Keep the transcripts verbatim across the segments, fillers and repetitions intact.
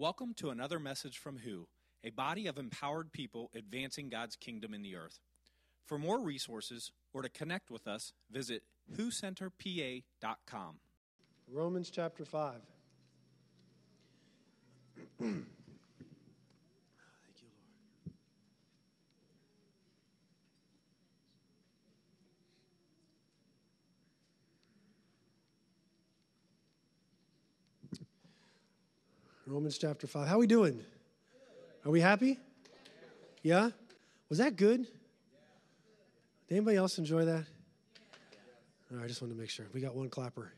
Welcome to another message from Who, a body of empowered people advancing God's kingdom in the earth. For more resources or to connect with us, visit who center p a dot com. Romans chapter five. Thank you, Lord. Romans chapter five. How are we doing? Are we happy? Yeah? Was that good? Did anybody else enjoy that? All right, I just wanted to make sure. We got one clapper.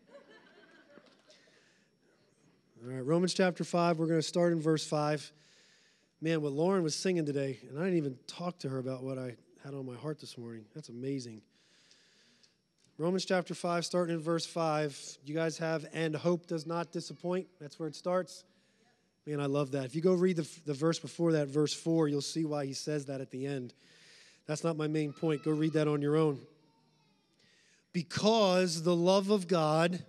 All right, Romans chapter five. We're going to start in verse five. Man, what Lauren was singing today, and I didn't even talk to her about what I had on my heart this morning. That's amazing. Romans chapter five, starting in verse five. You guys have, and hope does not disappoint. That's where it starts. Man, I love that. If you go read the, the verse before that, verse four, you'll see why he says that at the end. That's not my main point. Go read that on your own. Because the love of God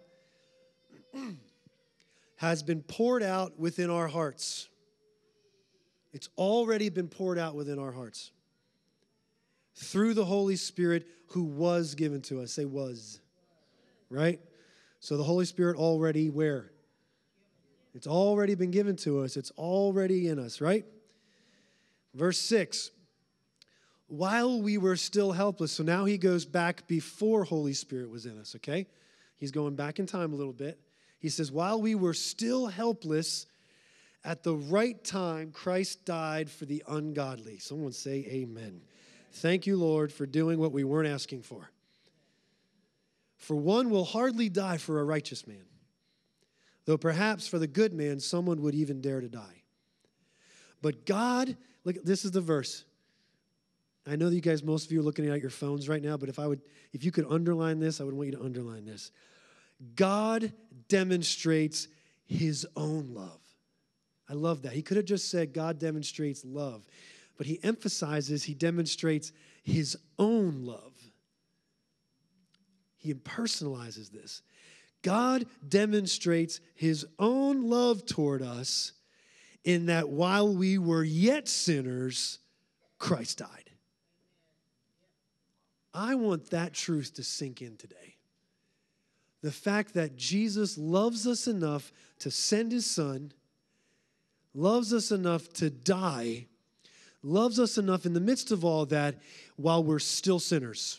has been poured out within our hearts. It's already been poured out within our hearts through the Holy Spirit who was given to us. Say was. Right? So the Holy Spirit already where? It's already been given to us. It's already in us, right? Verse six. While we were still helpless. So now he goes back before Holy Spirit was in us, okay? He's going back in time a little bit. He says, while we were still helpless, at the right time, Christ died for the ungodly. Someone say amen. Thank you, Lord, for doing what we weren't asking for. For one will hardly die for a righteous man, though perhaps for the good man, someone would even dare to die. But God, look, this is the verse. I know that you guys, most of you are looking at your phones right now, but if I would, if you could underline this, I would want you to underline this. God demonstrates his own love. I love that. He could have just said God demonstrates love, but he emphasizes he demonstrates his own love. He impersonalizes this. God demonstrates his own love toward us in that while we were yet sinners, Christ died. I want that truth to sink in today. The fact that Jesus loves us enough to send his son, loves us enough to die, loves us enough in the midst of all that while we're still sinners.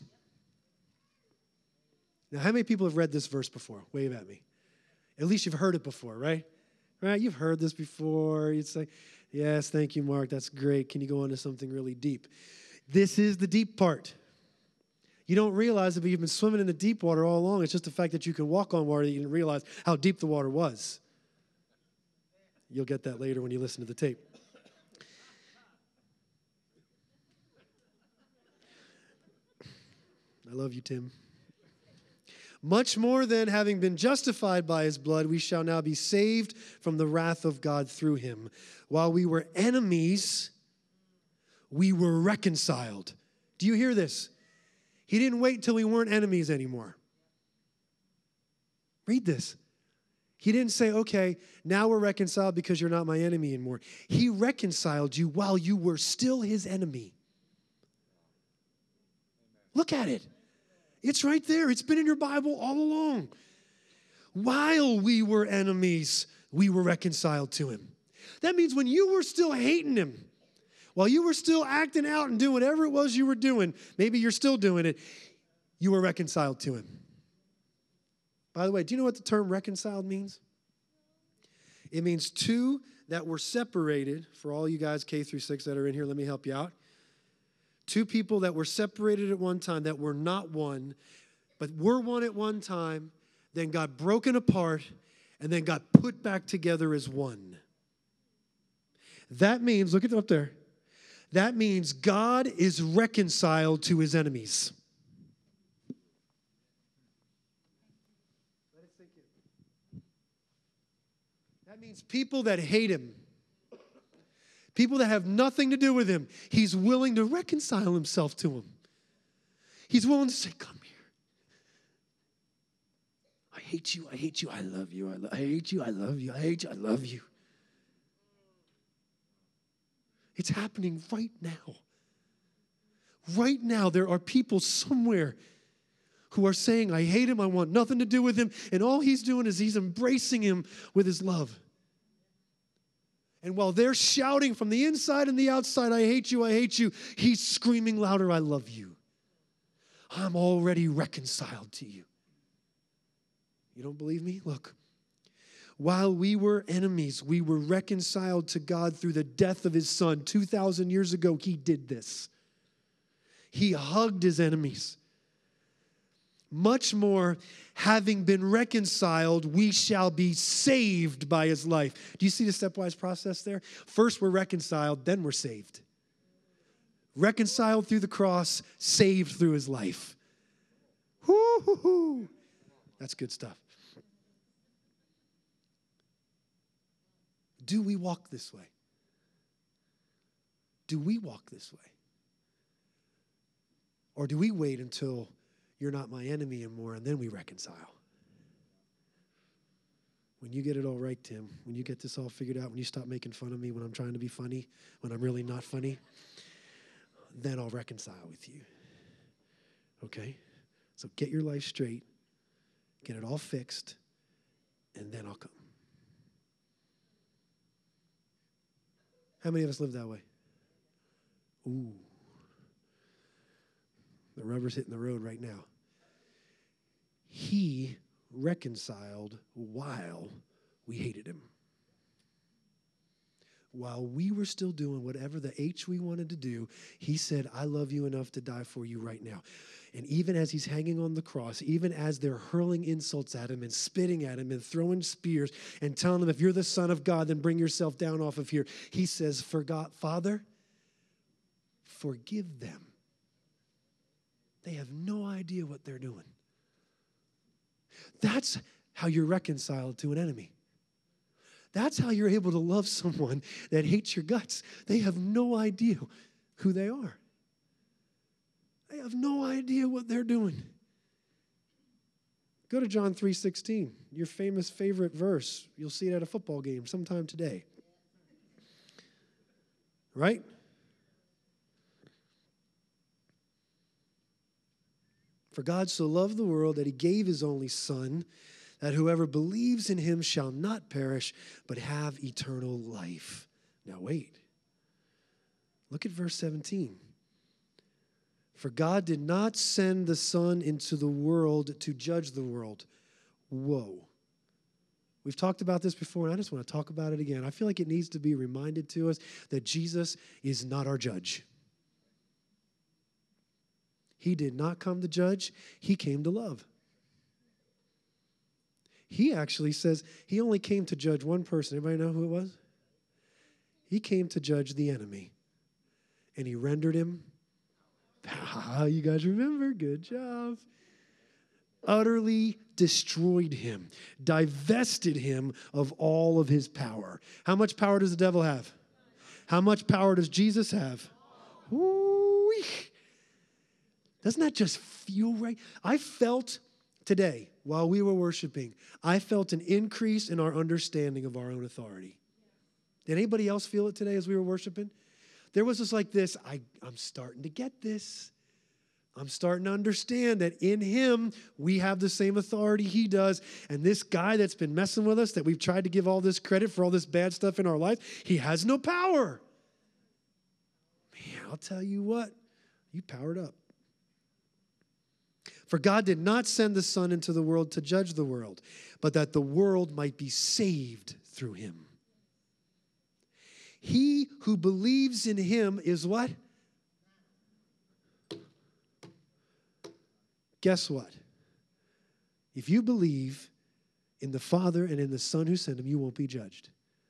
Now, how many people have read this verse before? Wave at me. At least you've heard it before, right? Right? You've heard this before. You'd say, yes, thank you, Mark. That's great. Can you go on to something really deep? This is the deep part. You don't realize it, but you've been swimming in the deep water all along. It's just the fact that you can walk on water that you didn't realize how deep the water was. You'll get that later when you listen to the tape. I love you, Tim. Much more than having been justified by his blood, we shall now be saved from the wrath of God through him. While we were enemies, we were reconciled. Do you hear this? He didn't wait till we weren't enemies anymore. Read this. He didn't say, okay, now we're reconciled because you're not my enemy anymore. He reconciled you while you were still his enemy. Look at it. It's right there. It's been in your Bible all along. While we were enemies, we were reconciled to him. That means when you were still hating him, while you were still acting out and doing whatever it was you were doing, maybe you're still doing it, you were reconciled to him. By the way, do you know what the term reconciled means? It means two that were separated. For all you guys K through six that are in here, let me help you out. Two people that were separated at one time, that were not one, but were one at one time, then got broken apart, and then got put back together as one. That means, look at it up there. That means God is reconciled to his enemies. Let it sink in. That means people that hate him, people that have nothing to do with him, he's willing to reconcile himself to them. He's willing to say, come here. I hate you, I hate you, I love you, I, lo- I hate you, I love you, I hate you, I love you. It's happening right now. Right now, there are people somewhere who are saying, I hate him, I want nothing to do with him, and all he's doing is he's embracing him with his love. And while they're shouting from the inside and the outside, I hate you, I hate you, he's screaming louder, I love you. I'm already reconciled to you. You don't believe me? Look. While we were enemies, we were reconciled to God through the death of his son. two thousand years ago, he did this. He hugged his enemies. Much more, having been reconciled, we shall be saved by his life. Do you see the stepwise process there? First, we're reconciled, then we're saved. Reconciled through the cross, saved through his life. Woo-hoo-hoo. That's good stuff. Do we walk this way? Do we walk this way? Or do we wait until you're not my enemy anymore and then we reconcile? When you get it all right, Tim, when you get this all figured out, when you stop making fun of me when I'm trying to be funny, when I'm really not funny, then I'll reconcile with you. Okay? So get your life straight, get it all fixed, and then I'll come. How many of us live that way? Ooh. The rubber's hitting the road right now. He reconciled while we hated him. While we were still doing whatever the H we wanted to do, he said, I love you enough to die for you right now. And even as he's hanging on the cross, even as they're hurling insults at him and spitting at him and throwing spears and telling him, if you're the Son of God, then bring yourself down off of here. He says, for God, Father, forgive them. They have no idea what they're doing. That's how you're reconciled to an enemy. That's how you're able to love someone that hates your guts. They have no idea who they are. They have no idea what they're doing. Go to John three sixteen, your famous favorite verse. You'll see it at a football game sometime today. Right? For God so loved the world that he gave his only Son, that whoever believes in him shall not perish, but have eternal life. Now wait. Look at verse seventeen. For God did not send the Son into the world to judge the world. Whoa. We've talked about this before, and I just want to talk about it again. I feel like it needs to be reminded to us that Jesus is not our judge. He did not come to judge. He came to love. He actually says he only came to judge one person. Everybody know who it was? He came to judge the enemy. And he rendered him. You guys remember? Good job. Utterly destroyed him. Divested him of all of his power. How much power does the devil have? How much power does Jesus have? Woo-wee. Doesn't that just feel right? I felt today, while we were worshiping, I felt an increase in our understanding of our own authority. Did anybody else feel it today as we were worshiping? There was just like this, I, I'm starting to get this. I'm starting to understand that in him, we have the same authority he does. And this guy that's been messing with us, that we've tried to give all this credit for all this bad stuff in our life, he has no power. Man, I'll tell you what, you powered up. For God did not send the Son into the world to judge the world, but that the world might be saved through him. He who believes in him is what? Guess what? If you believe in the Father and in the Son who sent him, you won't be judged.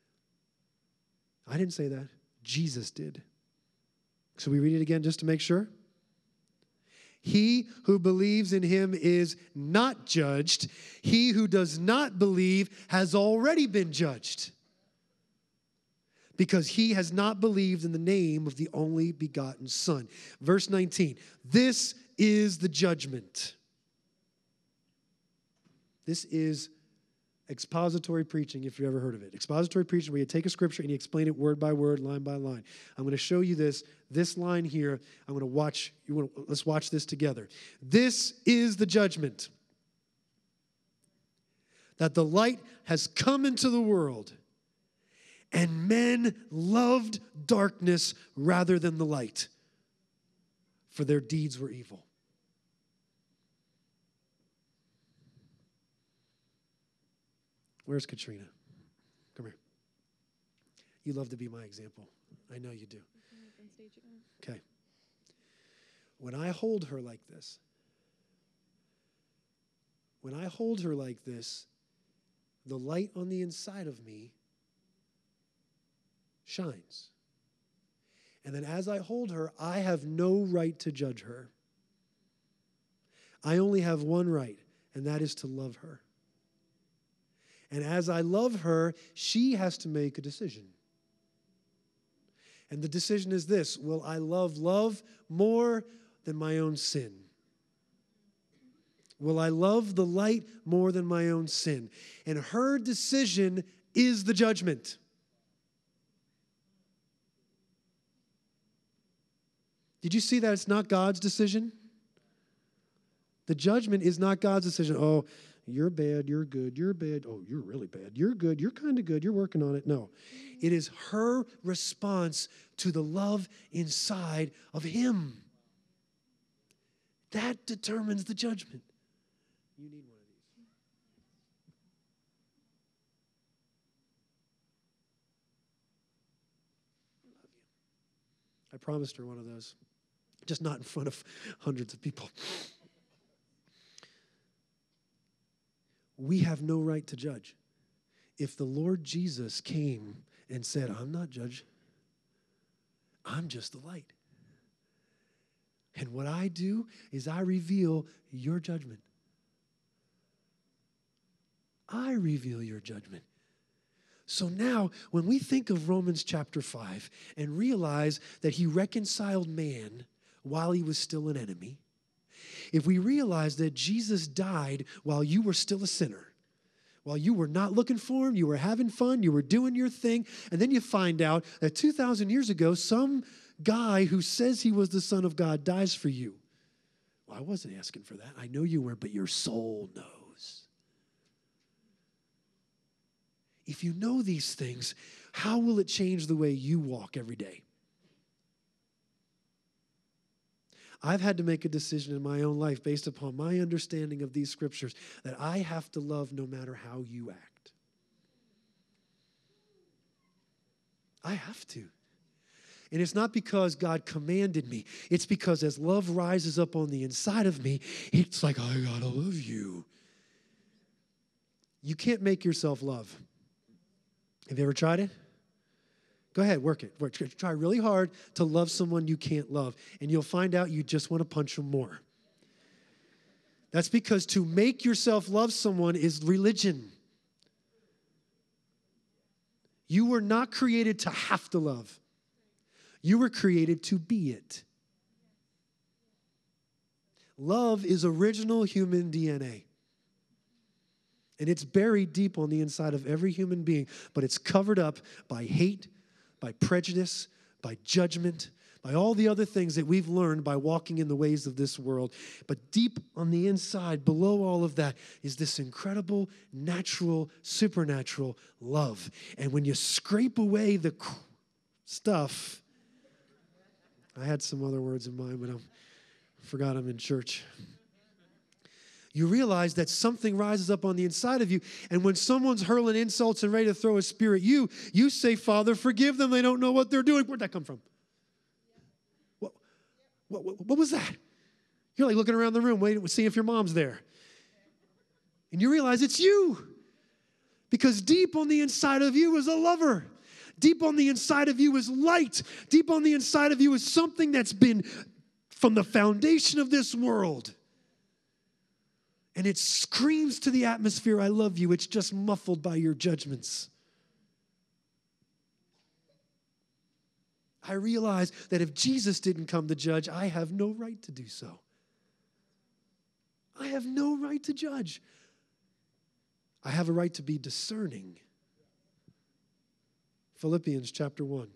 I didn't say that. Jesus did. So we read it again just to make sure. He who believes in him is not judged. He who does not believe has already been judged, because he has not believed in the name of the only begotten Son. Verse nineteen, this is the judgment. This is Expository preaching, if you've ever heard of it. Expository preaching, where you take a scripture and you explain it word by word, line by line. I'm going to show you this, this line here. I'm going to watch, you want to, let's watch this together. This is the judgment, that the light has come into the world, and men loved darkness rather than the light, for their deeds were evil. Where's Katrina? Come here. You love to be my example. I know you do. Okay. When I hold her like this, when I hold her like this, the light on the inside of me shines. And then as I hold her, I have no right to judge her. I only have one right, and that is to love her. And as I love her, she has to make a decision. And the decision is this: will I love love more than my own sin? Will I love the light more than my own sin? And her decision is the judgment. Did you see that it's not God's decision? The judgment is not God's decision. Oh, you're bad, you're good, you're bad. Oh, you're really bad. You're good, you're kind of good, you're working on it. No. It is her response to the love inside of him. That determines the judgment. You need one of these. I love you. I promised her one of those, just not in front of hundreds of people. We have no right to judge. If the Lord Jesus came and said, I'm not judge, I'm just the light. And what I do is I reveal your judgment. I reveal your judgment. So now, when we think of Romans chapter five and realize that he reconciled man while he was still an enemy, if we realize that Jesus died while you were still a sinner, while you were not looking for him, you were having fun, you were doing your thing, and then you find out that two thousand years ago, some guy who says he was the Son of God dies for you. Well, I wasn't asking for that. I know you weren't, but your soul knows. If you know these things, how will it change the way you walk every day? I've had to make a decision in my own life based upon my understanding of these scriptures that I have to love no matter how you act. I have to. And it's not because God commanded me. It's because as love rises up on the inside of me, it's like, I gotta love you. You can't make yourself love. Have you ever tried it? Go ahead, work it. Work. Try really hard to love someone you can't love, and you'll find out you just want to punch them more. That's because to make yourself love someone is religion. You were not created to have to love. You were created to be it. Love is original human D N A. And it's buried deep on the inside of every human being, but it's covered up by hate, by prejudice, by judgment, by all the other things that we've learned by walking in the ways of this world. But deep on the inside, below all of that, is this incredible, natural, supernatural love. And when you scrape away the stuff, I had some other words in mind, but I forgot them in church. You realize that something rises up on the inside of you, and when someone's hurling insults and ready to throw a spear at you, you say, Father, forgive them. They don't know what they're doing. Where'd that come from? What, what, what, what was that? You're like looking around the room, waiting to see if your mom's there. And you realize it's you. Because deep on the inside of you is a lover. Deep on the inside of you is light. Deep on the inside of you is something that's been from the foundation of this world. And it screams to the atmosphere, I love you. It's just muffled by your judgments. I realize that if Jesus didn't come to judge, I have no right to do so. I have no right to judge. I have a right to be discerning. Philippians chapter one.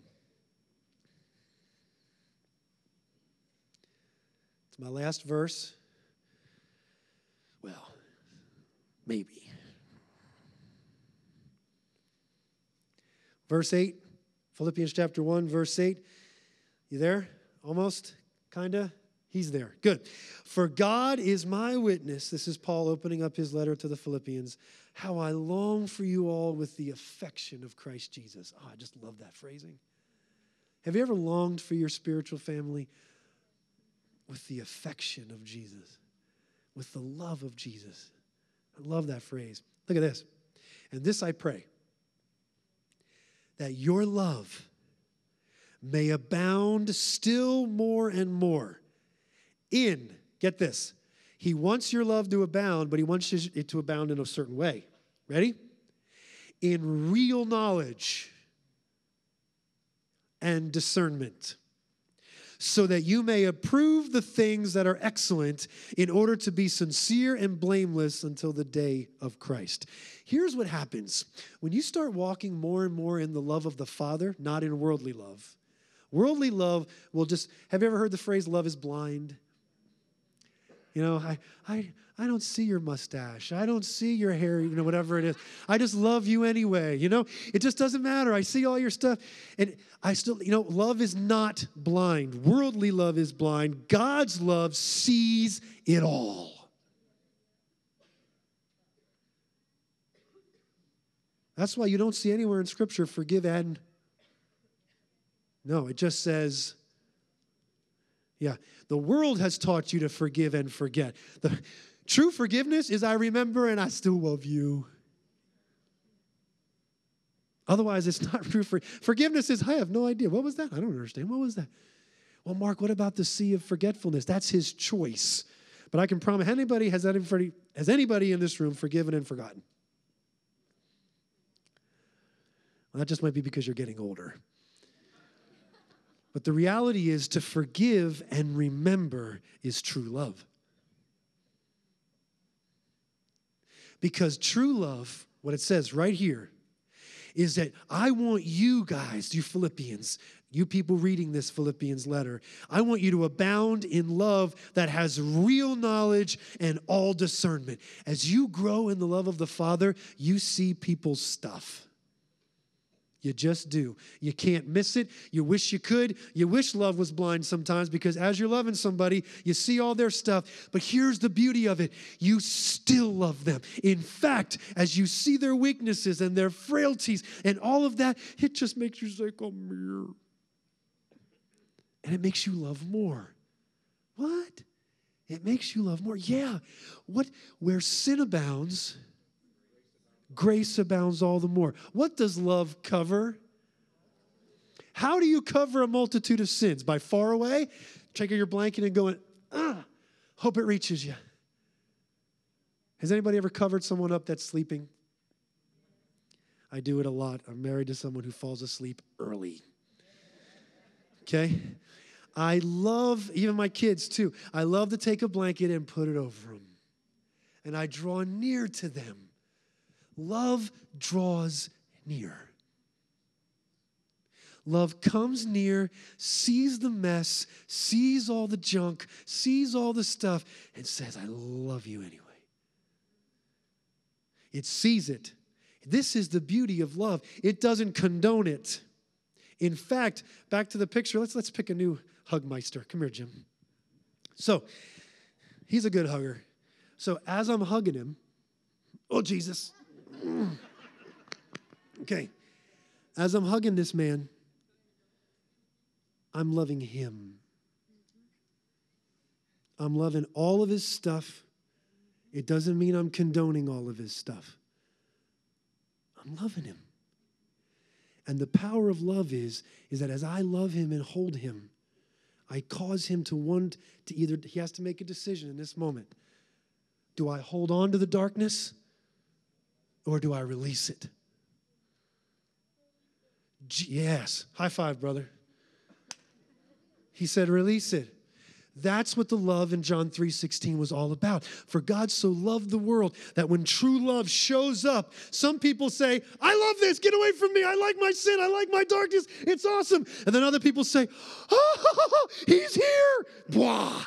It's my last verse. Well, maybe. Verse eight, Philippians chapter one, verse eight. You there? Almost? Kinda? He's there. Good. For God is my witness. This is Paul opening up his letter to the Philippians. How I long for you all with the affection of Christ Jesus. Oh, I just love that phrasing. Have you ever longed for your spiritual family with the affection of Jesus? With the love of Jesus? I love that phrase. Look at this. And this I pray, that your love may abound still more and more in, get this, he wants your love to abound, but he wants it to abound in a certain way. Ready? In real knowledge and discernment, so that you may approve the things that are excellent in order to be sincere and blameless until the day of Christ. Here's what happens. When you start walking more and more in the love of the Father, not in worldly love. Worldly love will just, have you ever heard the phrase, love is blind? You know, I, I, I don't see your mustache. I don't see your hair, you know, whatever it is. I just love you anyway, you know? It just doesn't matter. I see all your stuff. And I still, you know, love is not blind. Worldly love is blind. God's love sees it all. That's why you don't see anywhere in Scripture, forgive and... No, it just says... Yeah, the world has taught you to forgive and forget. The true forgiveness is I remember and I still love you. Otherwise, it's not true. For, forgiveness is, I have no idea. What was that? I don't understand. What was that? Well, Mark, what about the sea of forgetfulness? That's his choice. But I can promise, anybody, has anybody, has anybody in this room forgiven and forgotten? Well, that just might be because you're getting older. But the reality is to forgive and remember is true love. Because true love, what it says right here, is that I want you guys, you Philippians, you people reading this Philippians letter, I want you to abound in love that has real knowledge and all discernment. As you grow in the love of the Father, you see people's stuff. You just do. You can't miss it. You wish you could. You wish love was blind sometimes because as you're loving somebody, you see all their stuff. But here's the beauty of it. You still love them. In fact, as you see their weaknesses and their frailties and all of that, it just makes you say, come here. And it makes you love more. What? It makes you love more. Yeah. What? Where sin abounds, grace abounds all the more. What does love cover? How do you cover a multitude of sins? By far away? Taking your blanket and going, ah, hope it reaches you. Has anybody ever covered someone up that's sleeping? I do it a lot. I'm married to someone who falls asleep early. Okay? I love, even my kids too, I love to take a blanket and put it over them. And I draw near to them. Love draws near. Love comes near, sees the mess, sees all the junk, sees all the stuff, and says, I love you anyway. It sees it. This is the beauty of love. It doesn't condone it. In fact, back to the picture, let's, let's pick a new hugmeister. Come here, Jim. So, he's a good hugger. So, as I'm hugging him, oh, Jesus. Okay. As I'm hugging this man, I'm loving him. I'm loving all of his stuff. It doesn't mean I'm condoning all of his stuff. I'm loving him. And the power of love is, is that as I love him and hold him, I cause him to want to either, he has to make a decision in this moment. Do I hold on to the darkness? Or do I release it? Yes. High five, brother. He said, release it. That's what the love in John three sixteen was all about. For God so loved the world that when true love shows up, some people say, I love this, get away from me, I like my sin, I like my darkness, it's awesome. And then other people say, oh, he's here. Blah.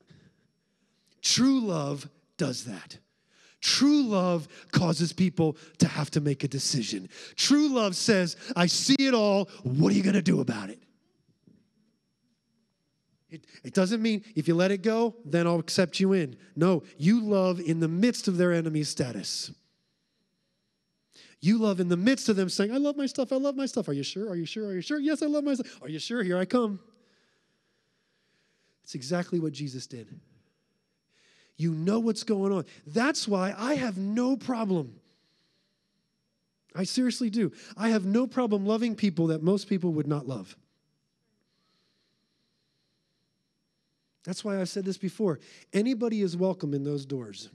True love does that. True love causes people to have to make a decision. True love says, I see it all, what are you going to do about it? It, it doesn't mean if you let it go, then I'll accept you in. No, you love in the midst of their enemy status. You love in the midst of them saying, I love my stuff, I love my stuff. Are you sure? Are you sure? Are you sure? Yes, I love my stuff. Are you sure? Here I come. It's exactly what Jesus did. You know what's going on. That's why I have no problem. I seriously do. I have no problem loving people that most people would not love. That's why I've said this before. Anybody is welcome in those doors.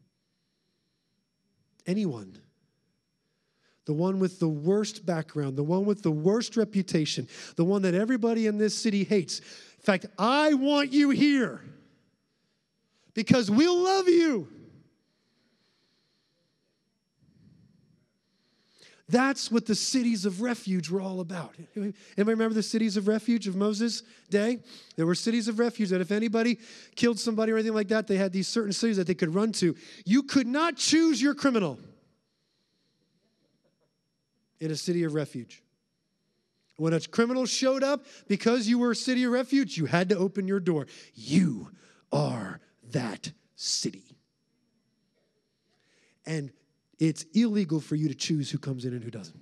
Anyone. The one with the worst background, the one with the worst reputation, the one that everybody in this city hates. In fact, I want you here because we'll love you. That's what the cities of refuge were all about. Anybody remember the cities of refuge of Moses' day? There were cities of refuge that if anybody killed somebody or anything like that, they had these certain cities that they could run to. You could not choose your criminal in a city of refuge. When a criminal showed up, because you were a city of refuge, you had to open your door. You are that city. And it's illegal for you to choose who comes in and who doesn't.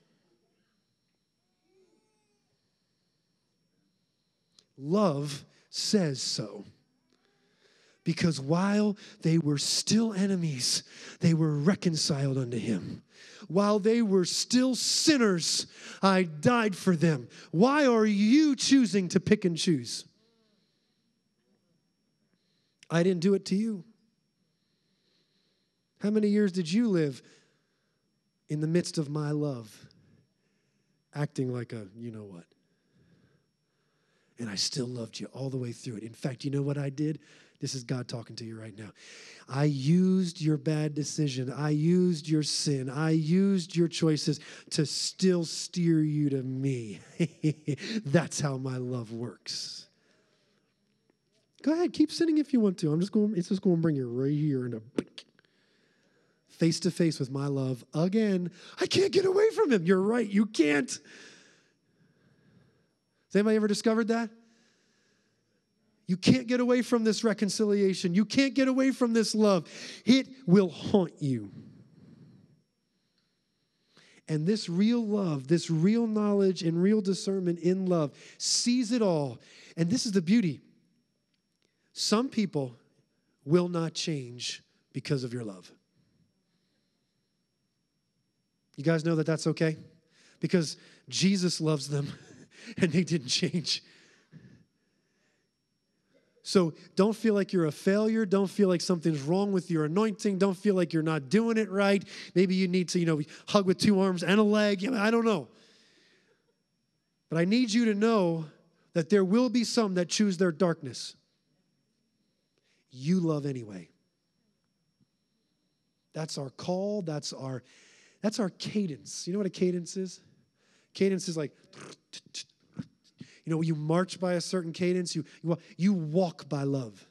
Love says so. Because while they were still enemies, they were reconciled unto him. While they were still sinners, I died for them. Why are you choosing to pick and choose? I didn't do it to you. How many years did you live in the midst of my love, acting like a you know what? And I still loved you all the way through it. In fact, you know what I did? This is God talking to you right now. I used your bad decision. I used your sin. I used your choices to still steer you to me. That's how my love works. Go ahead, keep sinning if you want to. I'm just going, it's just going to bring you right here in a face to face with my love again. I can't get away from him. You're right, you can't. Has anybody ever discovered that? You can't get away from this reconciliation. You can't get away from this love. It will haunt you. And this real love, this real knowledge and real discernment in love sees it all. And this is the beauty. Some people will not change because of your love. You guys know that that's okay? Because Jesus loves them and they didn't change. So don't feel like you're a failure. Don't feel like something's wrong with your anointing. Don't feel like you're not doing it right. Maybe you need to, you know, hug with two arms and a leg. I don't know. But I need you to know that there will be some that choose their darkness. You love anyway. That's our call. That's our, that's our cadence. You know what a cadence is? Cadence is like, you know, you march by a certain cadence. You, you, you walk by love.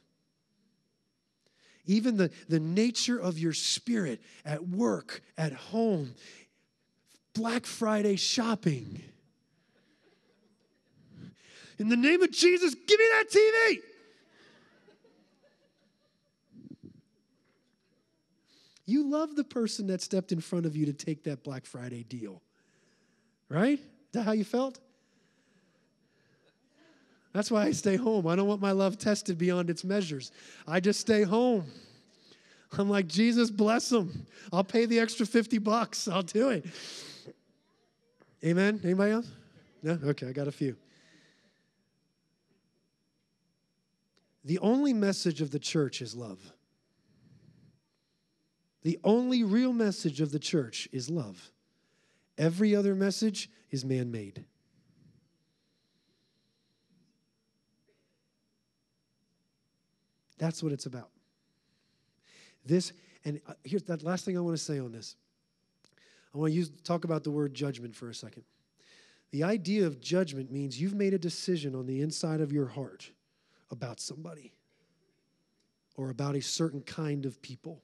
Even the, the nature of your spirit at work, at home, Black Friday shopping. In the name of Jesus, give me that T V. You love the person that stepped in front of you to take that Black Friday deal. Right? Is that how you felt? That's why I stay home. I don't want my love tested beyond its measures. I just stay home. I'm like, Jesus, bless them. I'll pay the extra fifty bucks. I'll do it. Amen? Anybody else? No? Okay, I got a few. The only message of the church is love. The only real message of the church is love. Every other message is man-made. That's what it's about. This, and here's that last thing I want to say on this. I want to use talk about the word judgment for a second. The idea of judgment means you've made a decision on the inside of your heart about somebody or about a certain kind of people.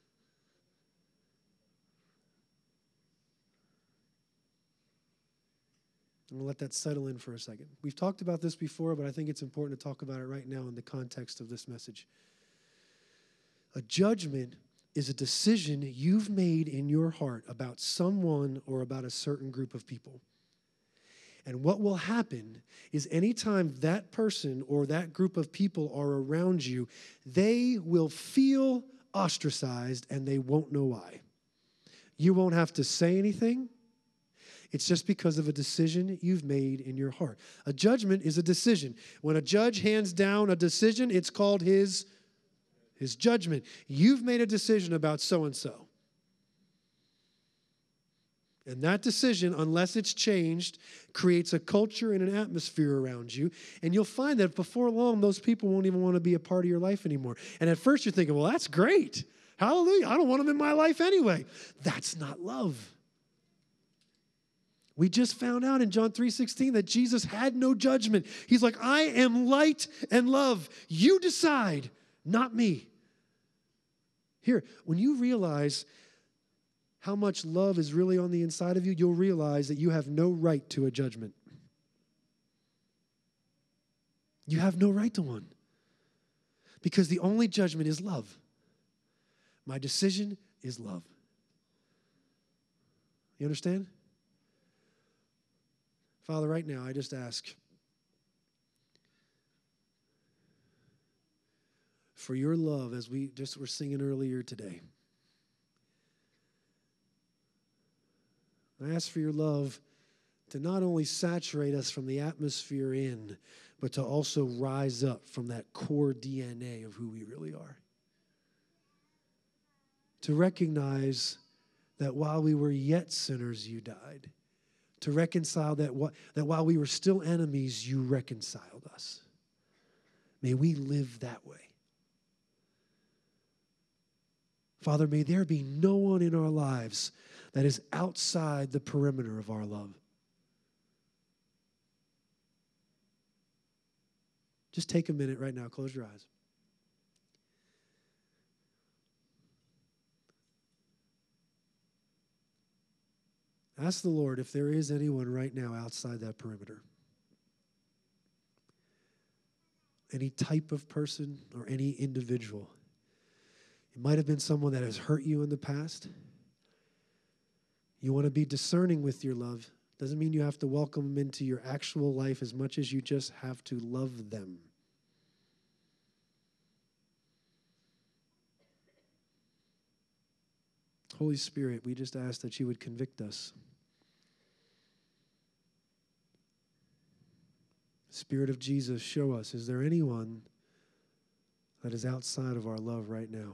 I'm going to let that settle in for a second. We've talked about this before, but I think it's important to talk about it right now in the context of this message. A judgment is a decision you've made in your heart about someone or about a certain group of people. And what will happen is anytime that person or that group of people are around you, they will feel ostracized and they won't know why. You won't have to say anything. It's just because of a decision you've made in your heart. A judgment is a decision. When a judge hands down a decision, it's called his, his judgment. You've made a decision about so-and-so. And that decision, unless it's changed, creates a culture and an atmosphere around you. And you'll find that before long, those people won't even want to be a part of your life anymore. And at first you're thinking, well, that's great. Hallelujah. I don't want them in my life anyway. That's not love. We just found out in John three sixteen that Jesus had no judgment. He's like, I am light and love. You decide, not me. Here, when you realize how much love is really on the inside of you, you'll realize that you have no right to a judgment. You have no right to one. Because the only judgment is love. My decision is love. You understand? Father, right now, I just ask for your love, as we just were singing earlier today. I ask for your love to not only saturate us from the atmosphere in, but to also rise up from that core D N A of who we really are. To recognize that while we were yet sinners, you died. To reconcile that, what, that while we were still enemies, you reconciled us. May we live that way. Father, may there be no one in our lives that is outside the perimeter of our love. Just take a minute right now. Close your eyes. Ask the Lord if there is anyone right now outside that perimeter. Any type of person or any individual. It might have been someone that has hurt you in the past. You want to be discerning with your love. Doesn't mean you have to welcome them into your actual life as much as you just have to love them. Holy Spirit, we just ask that you would convict us. Spirit of Jesus, show us, is there anyone that is outside of our love right now?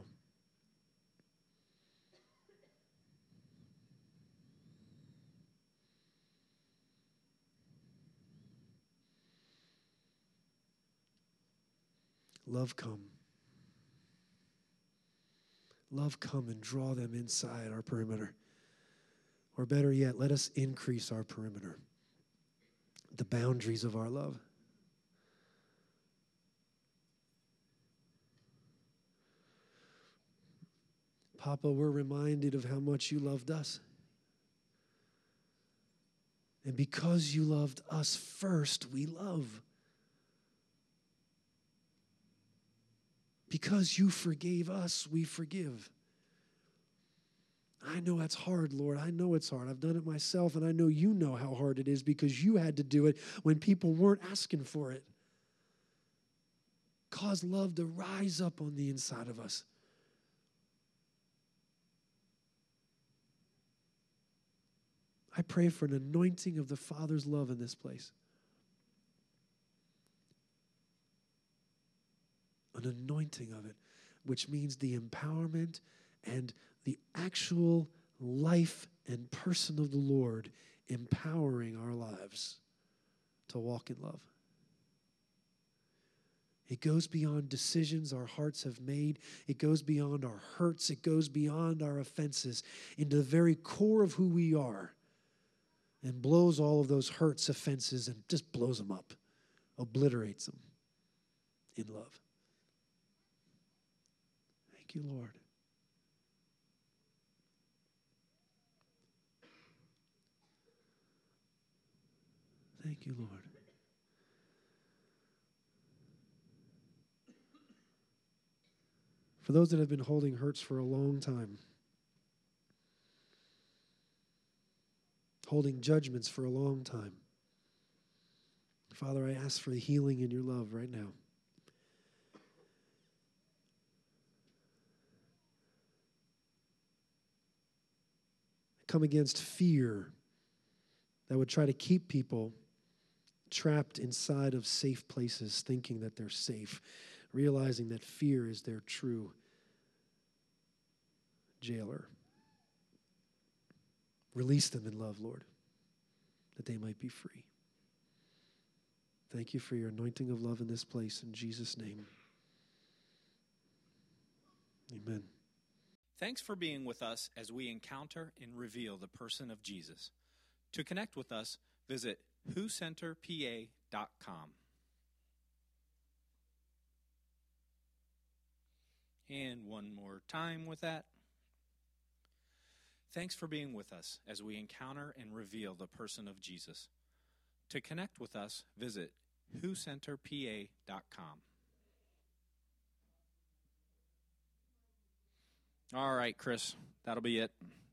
Love come. Love come and draw them inside our perimeter. Or better yet, let us increase our perimeter, the boundaries of our love. Papa, we're reminded of how much you loved us. And because you loved us first, we love. Because you forgave us, we forgive. I know that's hard, Lord. I know it's hard. I've done it myself, and I know you know how hard it is because you had to do it when people weren't asking for it. Cause love to rise up on the inside of us. I pray for an anointing of the Father's love in this place. An anointing of it, which means the empowerment and the actual life and person of the Lord empowering our lives to walk in love. It goes beyond decisions our hearts have made. It goes beyond our hurts. It goes beyond our offenses into the very core of who we are and blows all of those hurts, offenses, and just blows them up, obliterates them in love. Thank you, Lord. Thank you, Lord. For those that have been holding hurts for a long time, holding judgments for a long time, Father, I ask for the healing in your love right now. I come against fear that would try to keep people trapped inside of safe places, thinking that they're safe, realizing that fear is their true jailer. Release them in love, Lord, that they might be free. Thank you for your anointing of love in this place. In Jesus' name, amen. Thanks for being with us as we encounter and reveal the person of Jesus. To connect with us, visit who center p a dot com. And one more time with that. Thanks for being with us as we encounter and reveal the person of Jesus. To connect with us, visit who center p a dot com. All right, Chris, that'll be it.